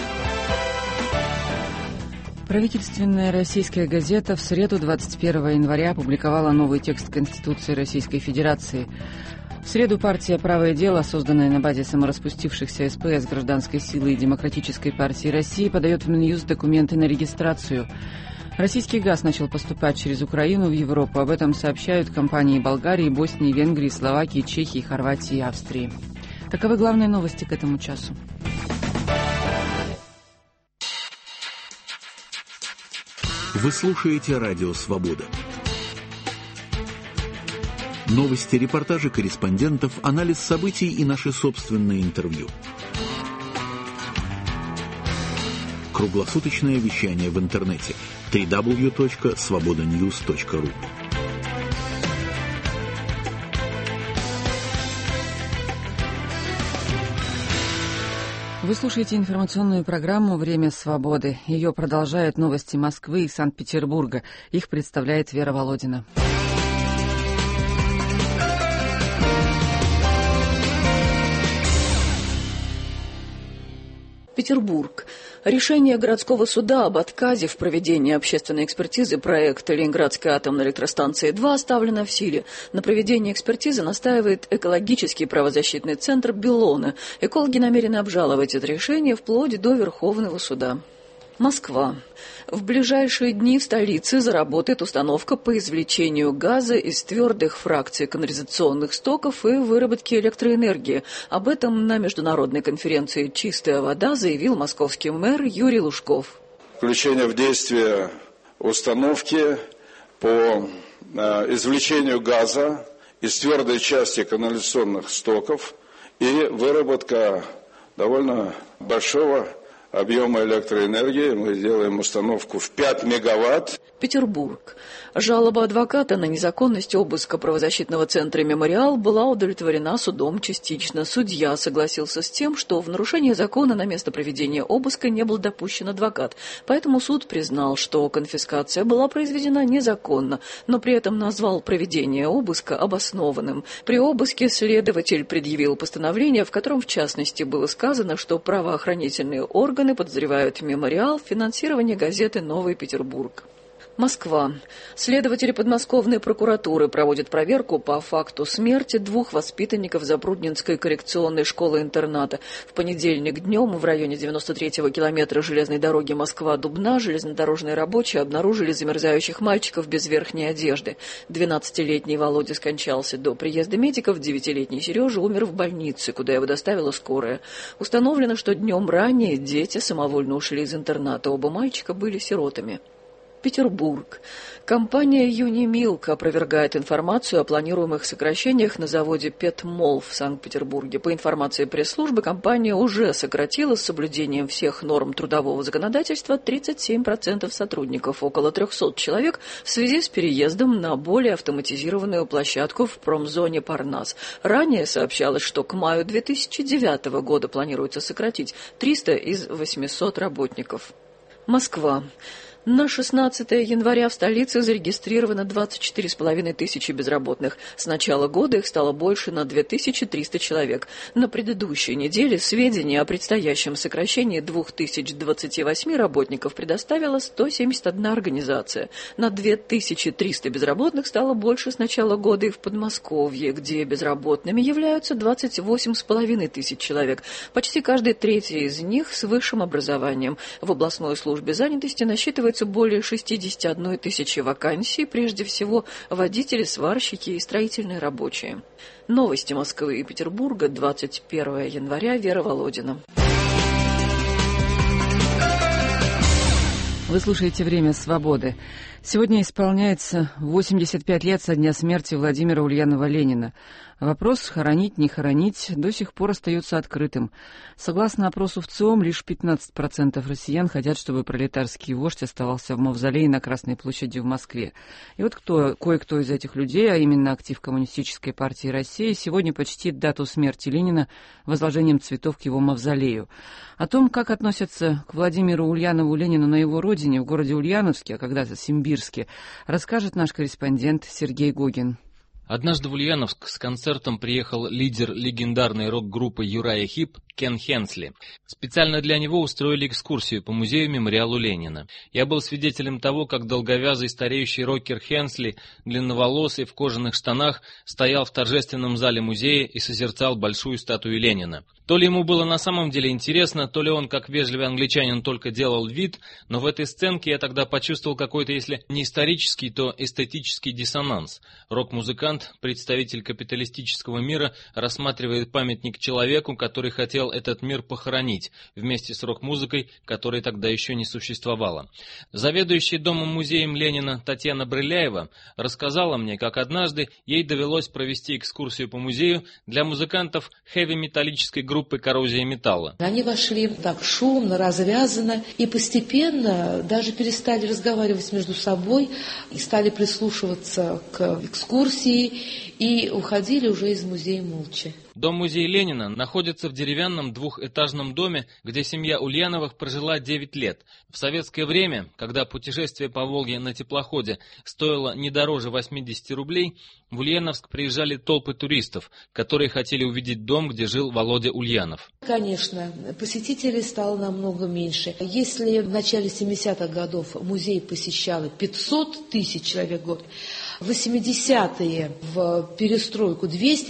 S2: Правительственная российская газета в среду 21 января опубликовала новый текст Конституции Российской Федерации. В среду партия «Правое дело», созданная на базе самораспустившихся СПС, Гражданской силы и Демократической партии России, подает в Минюст документы на регистрацию. Российский газ начал поступать через Украину в Европу. Об этом сообщают компании Болгарии, Боснии, Венгрии, Словакии, Чехии, Хорватии и Австрии. Таковы главные новости к этому часу.
S5: Вы слушаете «Радио Свобода». Новости, репортажи корреспондентов, анализ событий и наши собственные интервью. Круглосуточное вещание в интернете www.svobodanews.ru.
S2: Вы слушаете информационную программу «Время свободы». Ее продолжают новости Москвы и Санкт-Петербурга. Их представляет Вера Володина.
S6: Петербург. Решение городского суда об отказе в проведении общественной экспертизы проекта Ленинградской атомной электростанции 2 оставлено в силе. На проведение экспертизы настаивает экологический правозащитный центр «Беллона». Экологи намерены обжаловать это решение вплоть до Верховного суда. Москва. В ближайшие дни в столице заработает установка по извлечению газа из твердых фракций канализационных стоков и выработке электроэнергии. Об этом на международной конференции «Чистая вода» заявил московский мэр Юрий Лужков.
S7: Включение в действие установки по извлечению газа из твердой части канализационных стоков и выработка довольно большого объема электроэнергии. Мы делаем установку в 5 мегаватт.
S6: Петербург. Жалоба адвоката на незаконность обыска правозащитного центра «Мемориал» была удовлетворена судом частично. Судья согласился с тем, что в нарушение закона на место проведения обыска не был допущен адвокат. Поэтому суд признал, что конфискация была произведена незаконно, но при этом назвал проведение обыска обоснованным. При обыске следователь предъявил постановление, в котором в частности было сказано, что правоохранительные органы подозревают «Мемориал» в финансировании газеты «Новый Петербург». Москва. Следователи подмосковной прокуратуры проводят проверку по факту смерти 2 воспитанников Запрудненской коррекционной школы-интерната. В понедельник днем в районе 93-го километра железной дороги Москва-Дубна железнодорожные рабочие обнаружили замерзающих мальчиков без верхней одежды. 12-летний Володя скончался до приезда медиков, 9-летний Сережа умер в больнице, куда его доставила скорая. Установлено, что днем ранее дети самовольно ушли из интерната. Оба мальчика были сиротами. Петербург. Компания «Юнимилк» опровергает информацию о планируемых сокращениях на заводе «Петмол» в Санкт-Петербурге. По информации пресс-службы, компания уже сократила с соблюдением всех норм трудового законодательства 37% сотрудников, около 300 человек, в связи с переездом на более автоматизированную площадку в промзоне Парнас. Ранее сообщалось, что к маю 2009 года планируется сократить 300 из 800 работников. Москва. На 16 января в столице зарегистрировано 24,5 тысячи безработных. С начала года их стало больше на 2300 человек. На предыдущей неделе сведения о предстоящем сокращении 2028 работников предоставила 171 организация. На 2300 безработных стало больше с начала года и в Подмосковье, где безработными являются 28,5 тысяч человек. Почти каждый третий из них с высшим образованием. В областной службе занятости насчитывается более 61 тысячи вакансий, прежде всего водители, сварщики и строительные рабочие. Новости Москвы и Петербурга, 21 января, Вера Володина.
S2: Вы слушаете «Время свободы». Сегодня исполняется 85 лет со дня смерти Владимира Ульянова-Ленина. Вопрос, хоронить, не хоронить, до сих пор остается открытым. Согласно опросу ВЦИОМ, лишь 15% россиян хотят, чтобы пролетарский вождь оставался в мавзолее на Красной площади в Москве. И вот кое-кто из этих людей, а именно актив Коммунистической партии России, сегодня почтит дату смерти Ленина возложением цветов к его мавзолею. О том, как относятся к Владимиру Ульянову-Ленину на его родине, в городе Ульяновске, а когда-то Симбирске, расскажет наш корреспондент Сергей Гогин.
S8: Однажды в Ульяновск с концертом приехал лидер легендарной рок-группы Юрая Хип Кен Хенсли. Специально для него устроили экскурсию по музею-мемориалу Ленина. Я был свидетелем того, как долговязый стареющий рокер Хенсли, длинноволосый, в кожаных штанах, стоял в торжественном зале музея и созерцал большую статую Ленина. То ли ему было на самом деле интересно, то ли он, как вежливый англичанин, только делал вид, но в этой сценке я тогда почувствовал какой-то, если не исторический, то эстетический диссонанс. Рок-музыкант музыкант, представитель капиталистического мира, рассматривает памятник человеку, который хотел этот мир похоронить, вместе с рок-музыкой, которой тогда еще не существовало. Заведующая Домом-музеем Ленина Татьяна Брыляева рассказала мне, как однажды ей довелось провести экскурсию по музею для музыкантов хэви-металлической группы «Коррозия металла».
S9: Они вошли так шумно, развязанно, и постепенно даже перестали разговаривать между собой, и стали прислушиваться к экскурсии, и уходили уже из музея молча.
S8: Дом-музей Ленина находится в деревянном двухэтажном доме, где семья Ульяновых прожила 9 лет. В советское время, когда путешествие по Волге на теплоходе стоило не дороже 80 рублей, в Ульяновск приезжали толпы туристов, которые хотели увидеть дом, где жил Володя Ульянов.
S9: Конечно, посетителей стало намного меньше. Если в начале 70-х годов музей посещало 500 тысяч человек в год, в 80-е в перестройку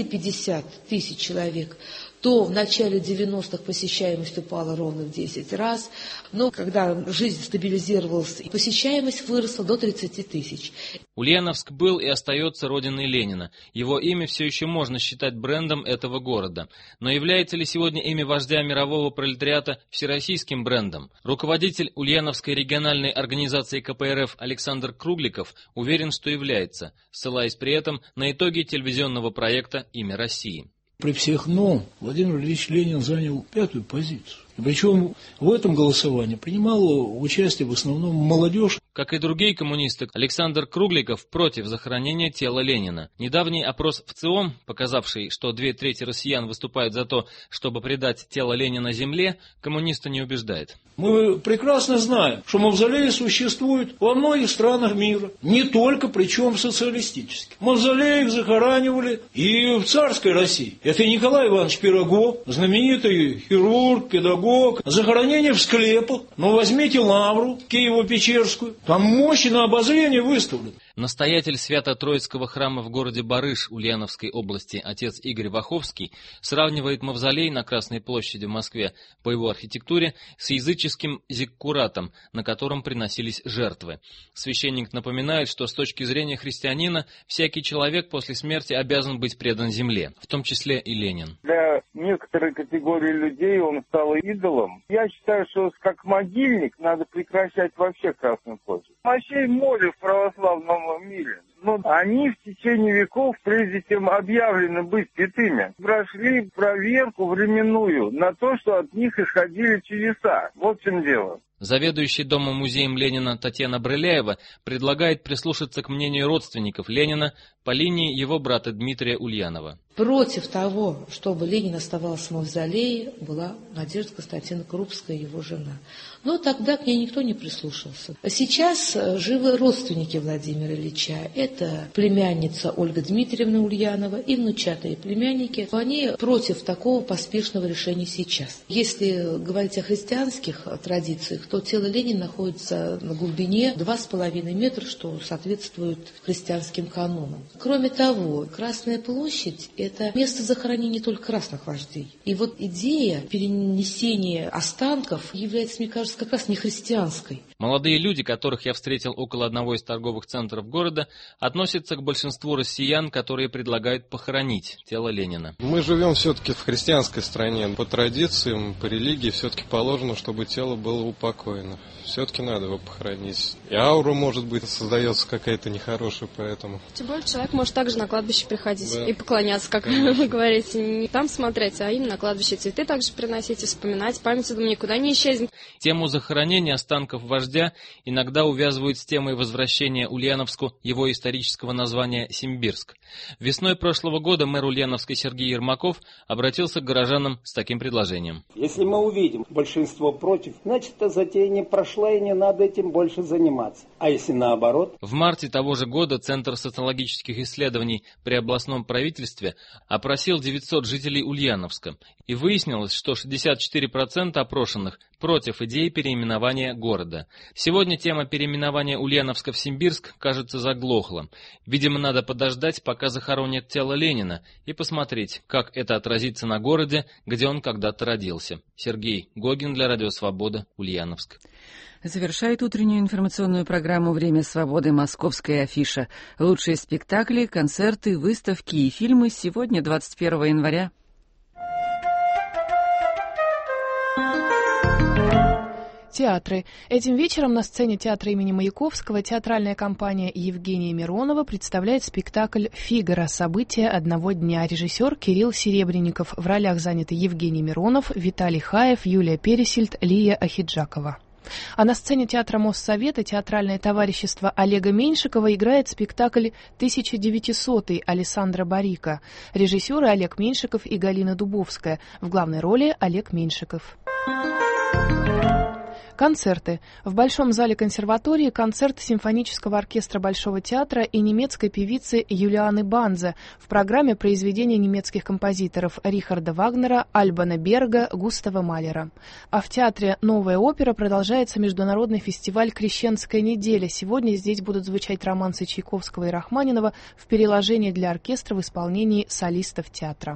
S9: 250 тысяч человек, то в начале 90-х посещаемость упала ровно в 10 раз. Но когда жизнь стабилизировалась, посещаемость выросла до 30 тысяч.
S8: Ульяновск был и остается родиной Ленина. Его имя все еще можно считать брендом этого города. Но является ли сегодня имя вождя мирового пролетариата всероссийским брендом? Руководитель Ульяновской региональной организации КПРФ Александр Кругликов уверен, что является, ссылаясь при этом на итоги телевизионного проекта «Имя России».
S10: При всех «но» Владимир Ильич Ленин занял 5-ю позицию. Причем в этом голосовании принимала участие в основном молодежь.
S8: Как и другие коммунисты, Александр Кругликов против захоронения тела Ленина. Недавний опрос в ЦИОМ, показавший, что 2/3 россиян выступают за то, чтобы предать тело Ленина земле, коммуниста не убеждает.
S10: Мы прекрасно знаем, что мавзолеи существуют во многих странах мира, не только, причем социалистических. Мавзолеи их захоранивали и в царской России. Это Николай Иванович Пирогов, знаменитый хирург, педагог. Захоронение в склепах. Но возьмите Лавру Киево-Печерскую. Там мощи на обозрение выставлены.
S8: Настоятель Свято-Троицкого храма в городе Барыш Ульяновской области отец Игорь Ваховский сравнивает мавзолей на Красной площади в Москве по его архитектуре с языческим зиккуратом, на котором приносились жертвы. Священник напоминает, что с точки зрения христианина всякий человек после смерти обязан быть предан земле, в том числе и Ленин.
S11: Для некоторой категории людей он стал идолом. Я считаю, что как могильник надо прекращать вообще Красную площадь. Мощей море в православном мире. Но они в течение веков, прежде чем объявлены быть святыми, прошли проверку временную на то, что от них исходили чудеса. Вот в чем дело.
S8: Заведующий Домом-музеем Ленина Татьяна Брыляева предлагает прислушаться к мнению родственников Ленина по линии его брата Дмитрия Ульянова.
S9: Против того, чтобы Ленин оставался в мавзолее, была Надежда Константиновна Крупская, его жена. Но тогда к ней никто не прислушался. Сейчас живы родственники Владимира Ильича. Это племянница Ольга Дмитриевна Ульянова и внучатые племянники. Они против такого поспешного решения сейчас. Если говорить о христианских традициях, то тело Ленина находится на глубине 2,5 метра, что соответствует христианским канонам. Кроме того, Красная площадь – это место захоронения только красных вождей. И вот идея перенесения останков является, мне кажется, как раз не христианской.
S8: Молодые люди, которых я встретил около одного из торговых центров города, относятся к большинству россиян, которые предлагают похоронить тело Ленина.
S12: Мы живем все-таки в христианской стране. По традициям, по религии все-таки положено, чтобы тело было упокоено. Все-таки надо его похоронить. И аура, может быть, создается какая-то нехорошая, поэтому...
S13: Тем более человек может также на кладбище приходить, да, и поклоняться, как
S12: конечно.
S13: Вы говорите. Не там смотреть, а именно на кладбище цветы также приносить и вспоминать. Память, я думаю, никуда не исчезнет.
S8: Тему захоронения останков вождя иногда увязывают с темой возвращения Ульяновску его исторического названия Симбирск. Весной прошлого года мэр Ульяновска Сергей Ермаков обратился к горожанам с таким предложением.
S14: Если мы увидим большинство против, значит, эта затея не прошла и не надо этим больше заниматься. А если наоборот?
S8: В марте того же года Центр социологических исследований при областном правительстве опросил 900 жителей Ульяновска. И выяснилось, что 64% опрошенных против идеи переименования города. Сегодня тема переименования Ульяновска в Симбирск, кажется, заглохла. Видимо, надо подождать, пока захоронят тело Ленина, и посмотреть, как это отразится на городе, где он когда-то родился. Сергей Гогин для Радио Свобода, Ульяновск.
S2: Завершает утреннюю информационную программу «Время свободы» московская афиша. Лучшие спектакли, концерты, выставки и фильмы сегодня, 21 января.
S15: Театры. Этим вечером на сцене театра имени Маяковского театральная компания Евгения Миронова представляет спектакль «Фигаро. События одного дня». Режиссер Кирилл Серебренников. В ролях заняты Евгений Миронов, Виталий Хаев, Юлия Пересильд, Лия Ахиджакова. А на сцене театра Моссовета театральное товарищество Олега Меньшикова играет спектакль «1900-й» Алессандро Барика. Режиссеры Олег Меньшиков и Галина Дубовская. В главной роли Олег Меньшиков. Концерты. В Большом зале консерватории концерт симфонического оркестра Большого театра и немецкой певицы Юлианы Банзе в программе произведения немецких композиторов Рихарда Вагнера, Альбана Берга, Густава Малера. А в театре «Новая опера» продолжается международный фестиваль «Крещенская неделя». Сегодня здесь будут звучать романсы Чайковского и Рахманинова в переложении для оркестра в исполнении солистов театра.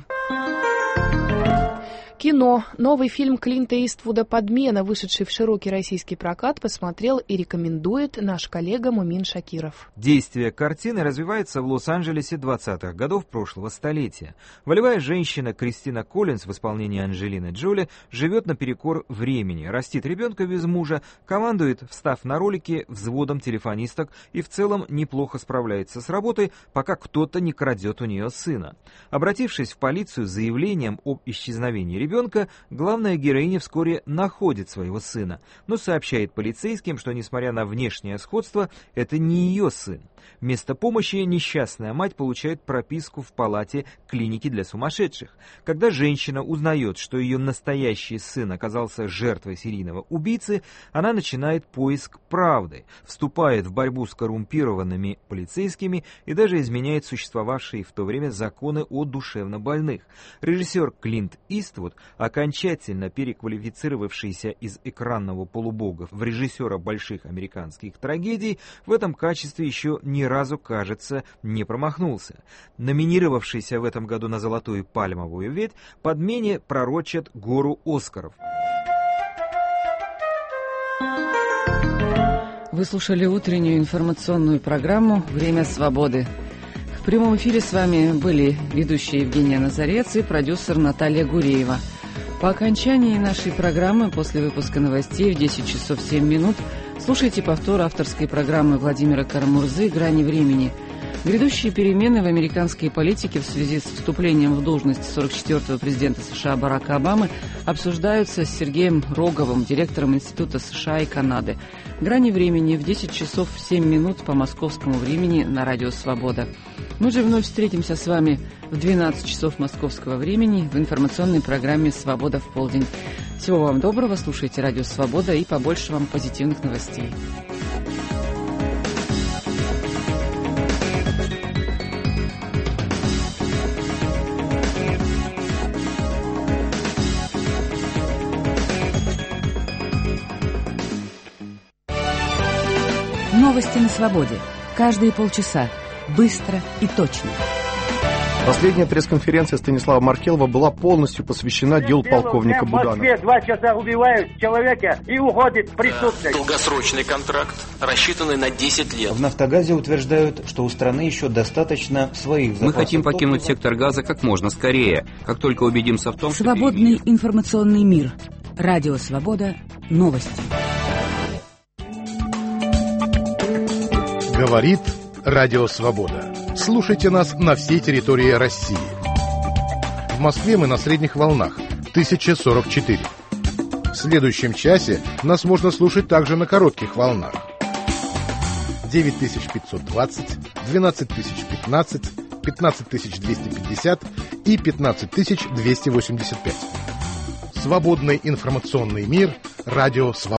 S15: Кино. Новый фильм Клинта Иствуда «Подмена», вышедший в широкий российский прокат, посмотрел и рекомендует наш коллега Мумин Шакиров.
S16: Действие картины развивается в Лос-Анджелесе 20-х годов прошлого столетия. Волевая женщина Кристина Коллинз в исполнении Анджелины Джоли живет наперекор времени, растит ребенка без мужа, командует, встав на ролики, взводом телефонисток и в целом неплохо справляется с работой, пока кто-то не крадет у нее сына. Обратившись в полицию с заявлением об исчезновении ребенка, главная героиня вскоре находит своего сына, но сообщает полицейским, что, несмотря на внешнее сходство, это не ее сын. Вместо помощи несчастная мать получает прописку в палате клиники для сумасшедших. Когда женщина узнает, что ее настоящий сын оказался жертвой серийного убийцы, она начинает поиск правды, вступает в борьбу с коррумпированными полицейскими и даже изменяет существовавшие в то время законы о душевнобольных. Режиссер Клинт Иствуд, окончательно переквалифицировавшийся из экранного полубога в режиссера больших американских трагедий, в этом качестве еще ни разу, кажется, не промахнулся. Номинировавшийся в этом году на «Золотую пальмовую ветвь», «Подмене» пророчат гору Оскаров.
S2: Вы слушали утреннюю информационную программу «Время свободы». В прямом эфире с вами были ведущие Евгения Назарец и продюсер Наталья Гуреева. По окончании нашей программы, после выпуска новостей в 10 часов 7 минут, слушайте повтор авторской программы Владимира Карамурзы «Грани времени». Грядущие перемены в американской политике в связи с вступлением в должность 44-го президента США Барака Обамы обсуждаются с Сергеем Роговым, директором Института США и Канады. «Грани времени» в 10 часов 7 минут по московскому времени на Радио Свобода. Мы же вновь встретимся с вами в 12 часов московского времени в информационной программе «Свобода в полдень». Всего вам доброго, слушайте Радио Свобода и побольше вам позитивных новостей.
S28: Новости на свободе. Каждые полчаса. Быстро и точно.
S17: Последняя пресс-конференция Станислава Маркелова была полностью посвящена делу полковника Буданова.
S18: В Москве 2 часа убивают человека и уходит преступник.
S19: Долгосрочный контракт, рассчитанный на 10 лет.
S20: В «Нафтогазе» утверждают, что у страны еще достаточно своих запасов.
S21: Мы хотим покинуть сектор газа как можно скорее, как только убедимся в том, что...
S28: Свободный информационный мир. Радио Свобода. Новости.
S22: Говорит Радио Свобода. Слушайте нас на всей территории России. В Москве мы на средних волнах 1044. В следующем часе нас можно слушать также на коротких волнах 9520, 12015, 15250 и 15285. Свободный информационный мир. Радио Свобода.